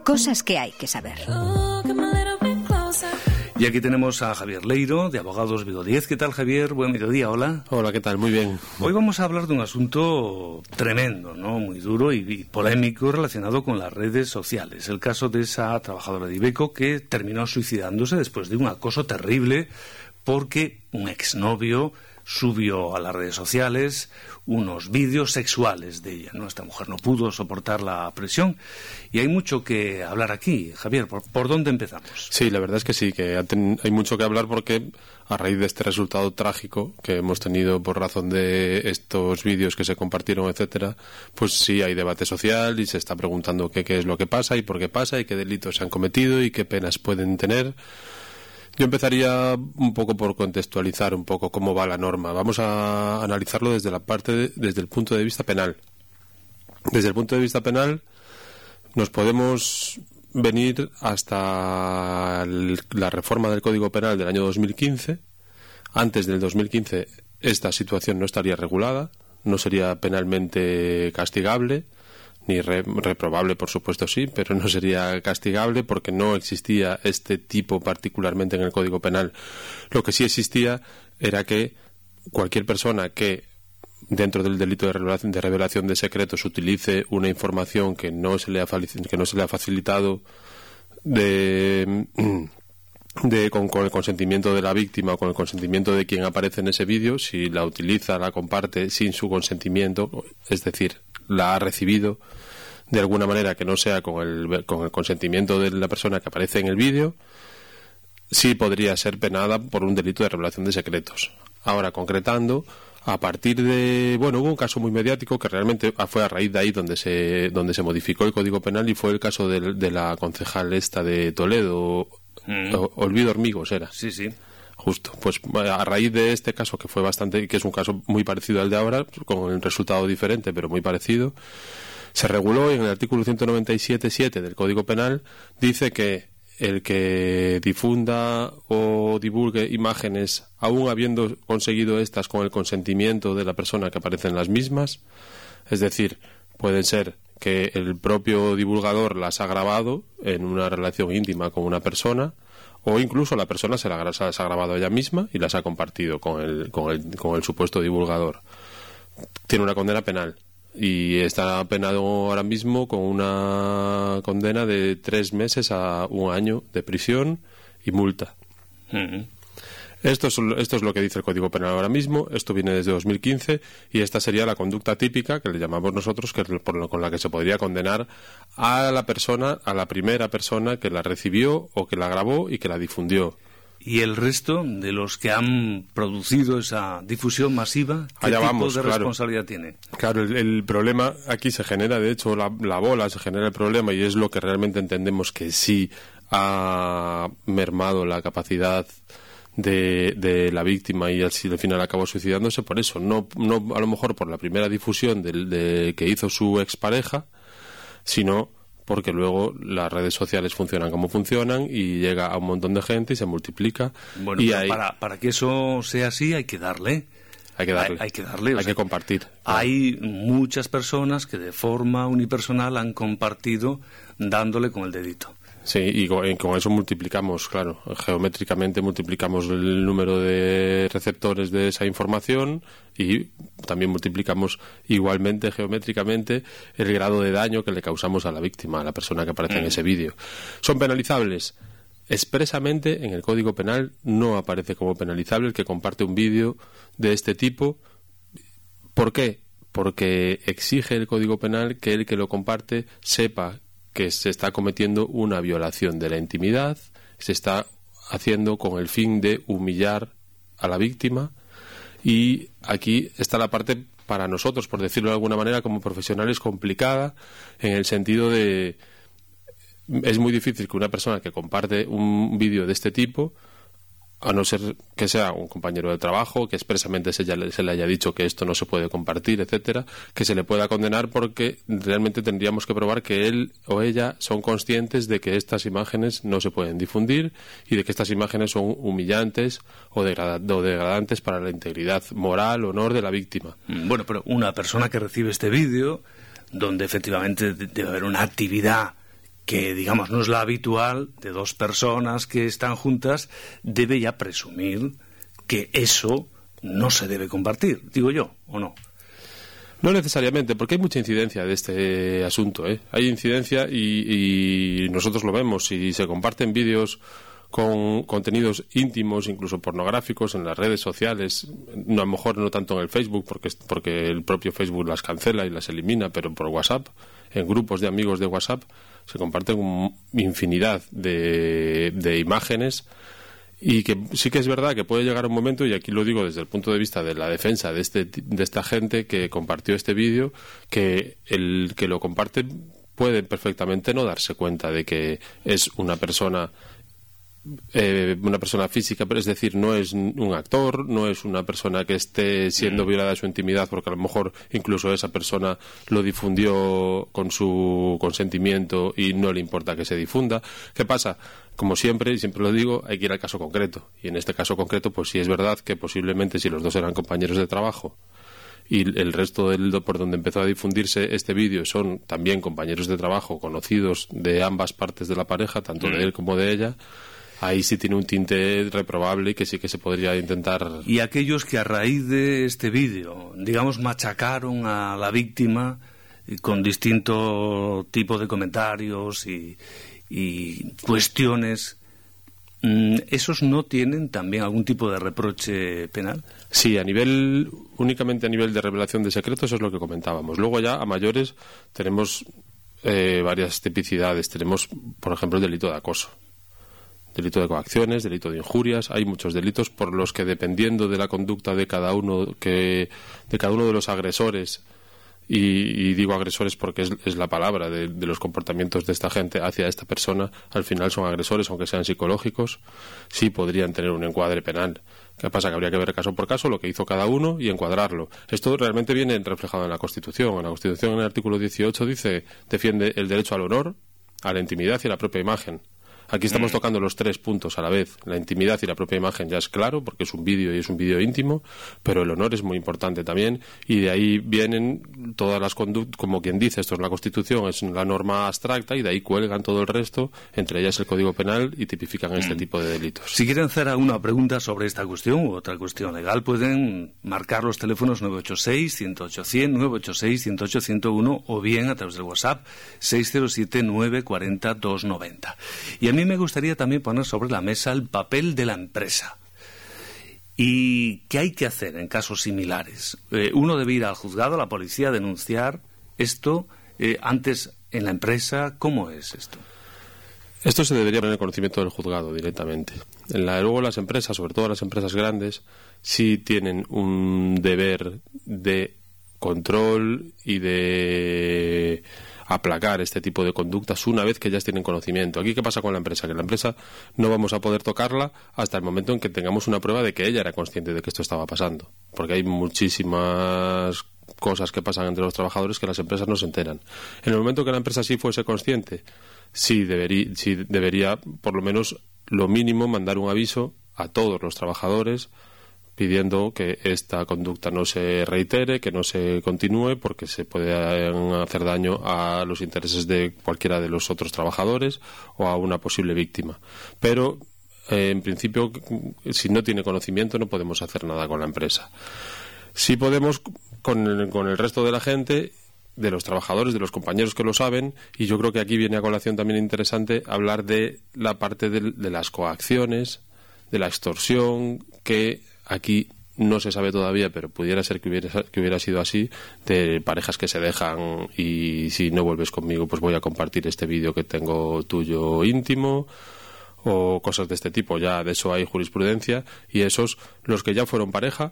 Cosas que hay que saber. Y aquí tenemos a Javier Leiro, de Abogados Vigo 10. ¿Qué tal, Javier? Buen mediodía, hola. Hola, ¿qué tal? Muy bien. Hoy vamos a hablar de un asunto tremendo, ¿no? Muy duro y polémico relacionado con las redes sociales. El caso de esa trabajadora de Iveco que terminó suicidándose después de un acoso terrible porque un exnovio subió a las redes sociales unos vídeos sexuales de ella, ¿no? Esta mujer no pudo soportar la presión y hay mucho que hablar aquí. Javier, ¿por dónde empezamos? Sí, la verdad es que sí, que hay mucho que hablar porque a raíz de este resultado trágico que hemos tenido por razón de estos vídeos que se compartieron, etcétera, pues sí hay debate social y se está preguntando qué es lo que pasa y por qué pasa y qué delitos se han cometido y qué penas pueden tener. Yo empezaría un poco por contextualizar un poco cómo va la norma. Vamos a analizarlo desde el punto de vista penal. Desde el punto de vista penal nos podemos venir hasta la reforma del Código Penal del año 2015. Antes del 2015 esta situación no estaría regulada, no sería penalmente castigable, ni reprobable, por supuesto sí, pero no sería castigable porque no existía este tipo particularmente en el Código Penal. Lo que sí existía era que cualquier persona que dentro del delito de revelación de secretos utilice una información que no se le ha facilitado con el consentimiento de la víctima o con el consentimiento de quien aparece en ese vídeo, si la utiliza, la comparte sin su consentimiento, es decir, la ha recibido de alguna manera que no sea con el consentimiento de la persona que aparece en el vídeo, sí podría ser penada por un delito de revelación de secretos. Ahora, concretando, a partir de... Bueno, hubo un caso muy mediático que realmente fue a raíz de ahí donde se modificó el Código Penal y fue el caso de la concejal esta de Toledo, Olvido Hormigos era. Sí, sí. Justo, pues a raíz de este caso que es un caso muy parecido al de ahora, con el resultado diferente pero muy parecido, se reguló y en el artículo 197.7 del Código Penal dice que el que difunda o divulgue imágenes aún habiendo conseguido estas con el consentimiento de la persona que aparece en las mismas, es decir, pueden ser que el propio divulgador las ha grabado en una relación íntima con una persona, o incluso la persona se las ha grabado ella misma y las ha compartido con el supuesto divulgador. Tiene una condena penal y está penado ahora mismo con una condena de 3 meses a 1 año de prisión y multa. Esto es lo que dice el Código Penal ahora mismo. Esto viene desde 2015 y esta sería la conducta típica que le llamamos nosotros, que es con la que se podría condenar a la primera persona que la recibió o que la grabó y que la difundió. ¿Y el resto de los que han producido esa difusión masiva, qué tipo de responsabilidad tiene? Claro, el problema aquí se genera, de hecho, la bola se genera el problema y es lo que realmente entendemos que sí ha mermado la capacidad de la víctima y al final acabó suicidándose por eso, no a lo mejor por la primera difusión que hizo su expareja, sino porque luego las redes sociales funcionan como funcionan y llega a un montón de gente y se multiplica. Bueno, y para que eso sea así hay que darle. Hay que compartir. Hay muchas personas que de forma unipersonal han compartido dándole con el dedito. Sí, y con eso multiplicamos, claro, geométricamente multiplicamos el número de receptores de esa información y también multiplicamos igualmente geométricamente el grado de daño que le causamos a la víctima, a la persona que aparece en ese vídeo. ¿Son penalizables? Expresamente en el Código Penal no aparece como penalizable el que comparte un vídeo de este tipo. ¿Por qué? Porque exige el Código Penal que el que lo comparte sepa que se está cometiendo una violación de la intimidad, se está haciendo con el fin de humillar a la víctima, y aquí está la parte para nosotros, por decirlo de alguna manera, como profesionales complicada, en el sentido de es muy difícil que una persona que comparte un vídeo de este tipo, a no ser que sea un compañero de trabajo, que expresamente se le haya dicho que esto no se puede compartir, etcétera, que se le pueda condenar, porque realmente tendríamos que probar que él o ella son conscientes de que estas imágenes no se pueden difundir y de que estas imágenes son humillantes o degradantes para la integridad moral o honor de la víctima. Bueno, pero una persona que recibe este vídeo, donde efectivamente debe haber una actividad que digamos no es la habitual de dos personas que están juntas, debe ya presumir que eso no se debe compartir, digo yo, ¿o no? No necesariamente, porque hay mucha incidencia de este asunto, ¿eh? Hay incidencia y nosotros lo vemos. Si se comparten vídeos con contenidos íntimos, incluso pornográficos, en las redes sociales, no, a lo mejor no tanto en el Facebook, porque el propio Facebook las cancela y las elimina, pero por WhatsApp, en grupos de amigos de WhatsApp, se comparten infinidad de imágenes. Y que sí que es verdad que puede llegar un momento, y aquí lo digo desde el punto de vista de la defensa de esta gente que compartió este vídeo, que el que lo comparte puede perfectamente no darse cuenta de que es una persona física, pero es decir, no es un actor, no es una persona que esté siendo violada su intimidad, porque a lo mejor incluso esa persona lo difundió con su consentimiento y no le importa que se difunda. ¿Qué pasa? Como siempre, y siempre lo digo, hay que ir al caso concreto. Y en este caso concreto, pues sí es verdad que posiblemente si los dos eran compañeros de trabajo y el resto por donde empezó a difundirse este vídeo son también compañeros de trabajo conocidos de ambas partes de la pareja, tanto de él como de ella, ahí sí tiene un tinte reprobable y que sí que se podría intentar. Y aquellos que a raíz de este vídeo, digamos, machacaron a la víctima con distinto tipo de comentarios y cuestiones, ¿esos no tienen también algún tipo de reproche penal? Sí, únicamente a nivel de revelación de secretos, eso es lo que comentábamos. Luego ya a mayores tenemos varias tipicidades. Tenemos, por ejemplo, el delito de acoso, delito de coacciones, delito de injurias. Hay muchos delitos por los que, dependiendo de la conducta de cada uno de los agresores, y digo agresores porque es la palabra de los comportamientos de esta gente hacia esta persona, al final son agresores, aunque sean psicológicos, sí podrían tener un encuadre penal. ¿Qué pasa? Que habría que ver caso por caso lo que hizo cada uno y encuadrarlo. Esto realmente viene reflejado en la Constitución. En la Constitución, en el artículo 18, defiende el derecho al honor, a la intimidad y a la propia imagen. Aquí estamos tocando los tres puntos a la vez. La intimidad y la propia imagen ya es claro, porque es un vídeo y es un vídeo íntimo, pero el honor es muy importante también, y de ahí vienen todas las conductas, como quien dice, esto es la Constitución, es la norma abstracta, y de ahí cuelgan todo el resto, entre ellas el Código Penal, y tipifican este tipo de delitos. Si quieren hacer alguna pregunta sobre esta cuestión u otra cuestión legal, pueden marcar los teléfonos 986-108-100, 986-108-101, o bien a través del WhatsApp 607-940-290. Y a mí me gustaría también poner sobre la mesa el papel de la empresa. ¿Y qué hay que hacer en casos similares? Uno debe ir al juzgado, a la policía, a denunciar esto antes en la empresa. ¿Cómo es esto? Esto se debería poner en conocimiento del juzgado directamente. Luego las empresas, sobre todo las empresas grandes, sí tienen un deber de control y de aplacar este tipo de conductas una vez que ellas tienen conocimiento. Aquí, ¿qué pasa con la empresa? Que la empresa no vamos a poder tocarla hasta el momento en que tengamos una prueba de que ella era consciente de que esto estaba pasando, porque hay muchísimas cosas que pasan entre los trabajadores que las empresas no se enteran. En el momento que la empresa sí fuese consciente, sí debería por lo menos lo mínimo mandar un aviso a todos los trabajadores pidiendo que esta conducta no se reitere, que no se continúe, porque se puede hacer daño a los intereses de cualquiera de los otros trabajadores o a una posible víctima. Pero, en principio, si no tiene conocimiento, no podemos hacer nada con la empresa. Sí podemos con el resto de la gente, de los trabajadores, de los compañeros que lo saben, y yo creo que aquí viene a colación también interesante hablar de la parte de las coacciones, de la extorsión, que aquí no se sabe todavía, pero pudiera ser que hubiera sido así, de parejas que se dejan y si no vuelves conmigo pues voy a compartir este vídeo que tengo tuyo íntimo, o cosas de este tipo. Ya de eso hay jurisprudencia, y esos, los que ya fueron pareja,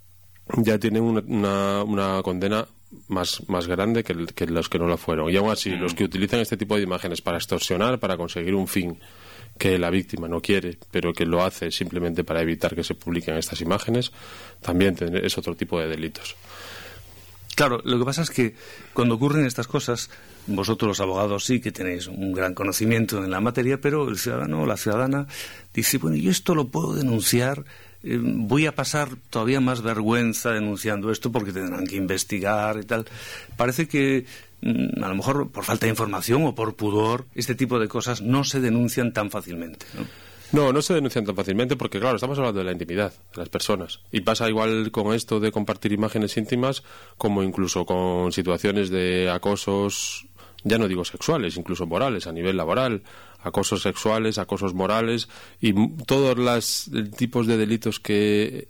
ya tienen una condena más grande que los que no lo fueron. Y aún así, los que utilizan este tipo de imágenes para extorsionar, para conseguir un fin que la víctima no quiere, pero que lo hace simplemente para evitar que se publiquen estas imágenes, también es otro tipo de delitos. Claro, lo que pasa es que cuando ocurren estas cosas, vosotros los abogados sí que tenéis un gran conocimiento en la materia, pero el ciudadano o la ciudadana dice, bueno, yo esto lo puedo denunciar voy a pasar todavía más vergüenza denunciando esto porque tendrán que investigar y tal. Parece que a lo mejor por falta de información o por pudor, este tipo de cosas no se denuncian tan fácilmente, ¿no? No se denuncian tan fácilmente porque, claro, estamos hablando de la intimidad de las personas. Y pasa igual con esto de compartir imágenes íntimas como incluso con situaciones de acosos, ya no digo sexuales, incluso morales, a nivel laboral, acosos sexuales, acosos morales y todos los tipos de delitos que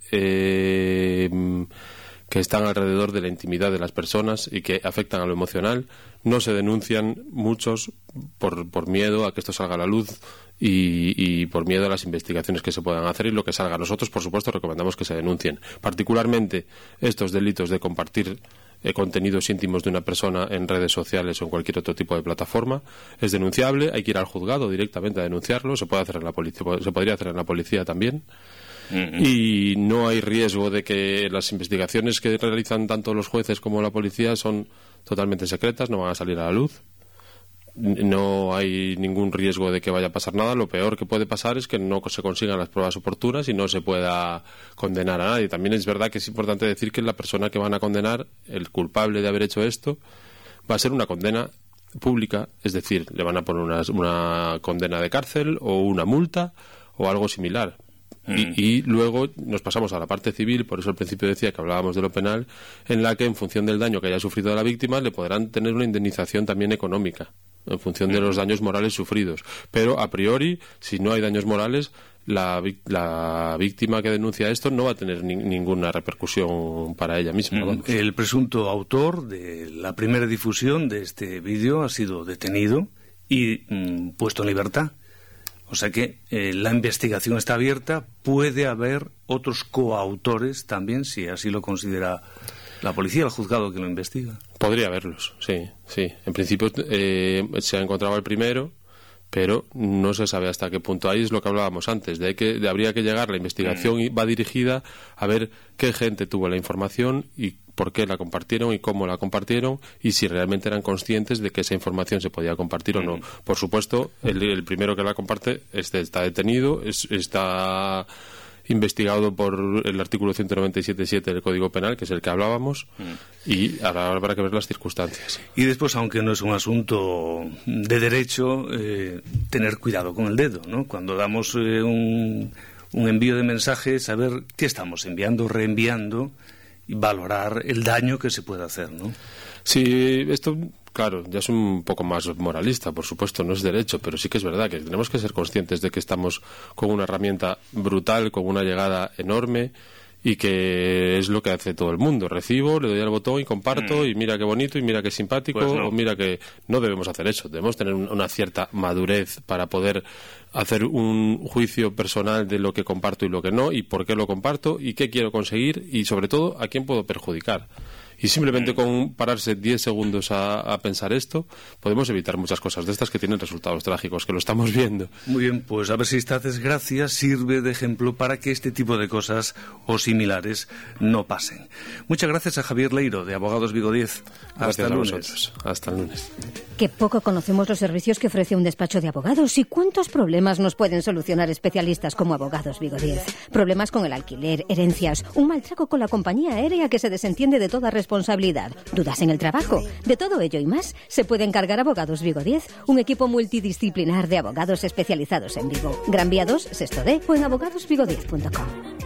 están alrededor de la intimidad de las personas y que afectan a lo emocional, no se denuncian muchos por miedo a que esto salga a la luz y por miedo a las investigaciones que se puedan hacer y lo que salga. Nosotros, por supuesto, recomendamos que se denuncien. Particularmente estos delitos de compartir contenidos íntimos de una persona en redes sociales o en cualquier otro tipo de plataforma es denunciable, hay que ir al juzgado directamente a denunciarlo, se puede hacer en la policía, se podría hacer en la policía también. Y no hay riesgo de que las investigaciones que realizan tanto los jueces como la policía son totalmente secretas, no van a salir a la luz. No hay ningún riesgo de que vaya a pasar nada. Lo peor que puede pasar es que no se consigan las pruebas oportunas y no se pueda condenar a nadie. También es verdad que es importante decir que la persona que van a condenar, el culpable de haber hecho esto, va a ser una condena pública, es decir, le van a poner una condena de cárcel o una multa o algo similar. Y luego nos pasamos a la parte civil, por eso al principio decía que hablábamos de lo penal, en la que en función del daño que haya sufrido la víctima le podrán tener una indemnización también económica en función de los daños morales sufridos. Pero a priori, si no hay daños morales, la víctima que denuncia esto no va a tener ninguna repercusión para ella misma. Vamos. El presunto autor de la primera difusión de este vídeo ha sido detenido y puesto en libertad. O sea que la investigación está abierta, puede haber otros coautores también, si así lo considera la policía, el juzgado que lo investiga. Podría haberlos, sí. En principio se ha encontrado el primero, pero no se sabe hasta qué punto. Ahí es lo que hablábamos antes, habría que llegar, la investigación va dirigida a ver qué gente tuvo la información y por qué la compartieron y cómo la compartieron y si realmente eran conscientes de que esa información se podía compartir o no. Por supuesto, el primero que la comparte está detenido, está investigado por el artículo 197.7 del Código Penal, que es el que hablábamos, y ahora habrá que ver las circunstancias. Y después, aunque no es un asunto de derecho, tener cuidado con el dedo, ¿no? Cuando damos un envío de mensaje, saber qué estamos enviando, reenviando, y valorar el daño que se puede hacer, ¿no? Sí, esto, claro, ya es un poco más moralista, por supuesto, no es derecho, pero sí que es verdad que tenemos que ser conscientes de que estamos con una herramienta brutal, con una llegada enorme y que es lo que hace todo el mundo. Recibo, le doy al botón y comparto y mira qué bonito y mira qué simpático, pues no. O mira que no debemos hacer eso, debemos tener una cierta madurez para poder hacer un juicio personal de lo que comparto y lo que no, y por qué lo comparto y qué quiero conseguir y sobre todo a quién puedo perjudicar. Y simplemente con pararse 10 segundos a pensar esto, podemos evitar muchas cosas de estas que tienen resultados trágicos, que lo estamos viendo. Muy bien, pues a ver si esta desgracia sirve de ejemplo para que este tipo de cosas o similares no pasen. Muchas gracias a Javier Leiro, de Abogados Vigo 10. Hasta el lunes. Hasta el lunes. Qué poco conocemos los servicios que ofrece un despacho de abogados y cuántos problemas nos pueden solucionar especialistas como Abogados Vigo 10. Problemas con el alquiler, herencias, un mal trago con la compañía aérea que se desentiende de toda responsabilidad, dudas en el trabajo. De todo ello y más se puede encargar Abogados Vigo 10, un equipo multidisciplinar de abogados especializados en Vigo. Gran Vía 2, Sexto D o en abogadosvigo10.com.